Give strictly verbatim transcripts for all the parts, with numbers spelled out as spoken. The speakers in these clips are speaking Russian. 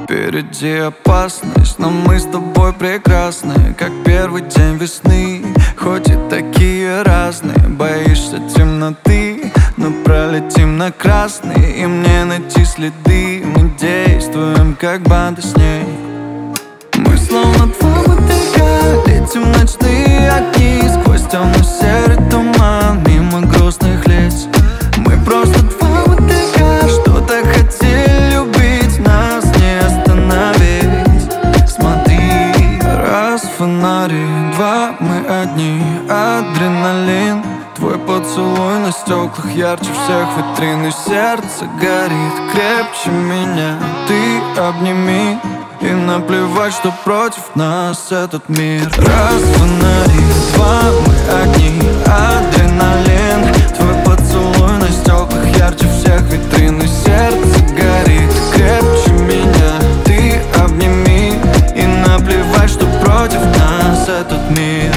Впереди опасность, но мы с тобой прекрасны, как первый день весны. Хоть и такие разные, боишься темноты, но пролетим на красный, и мне найти следы. Мы действуем как банда с ней. Мы словно два мотылька, летим в ночные огни, сквозь темно-серый туман, мимо грустных лиц. Мы просто два мотылька, что так хотели любить, нас не остановить. Смотри, раз фонари, два мы одни, адреналин. Твой поцелуй на стеклах ярче всех витрин, и сердце горит крепче меня. Ты обними, и наплевать, что против нас этот мир. Раз фонари, два мы одни, адреналин. Твой поцелуй на стеклах ярче всех витрин, и сердце горит крепче меня. Ты обними, и наплевать, что против нас этот мир.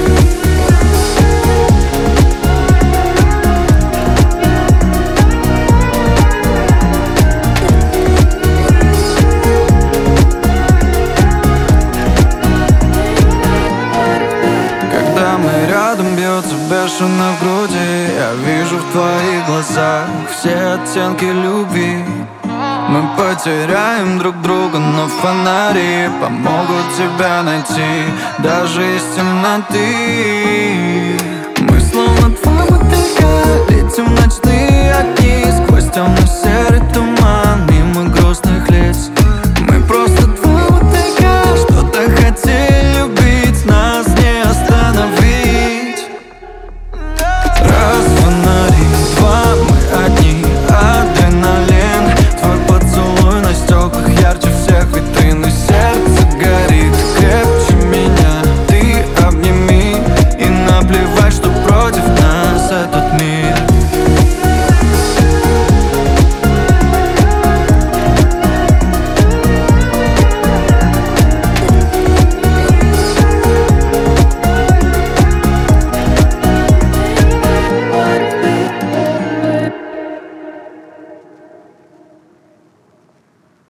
Бьется бешено в груди, я вижу в твоих глазах все оттенки любви. Мы потеряем друг друга, но фонари помогут тебя найти, даже из темноты. Мы словно два мотылька, летим в ночные огни, сквозь темный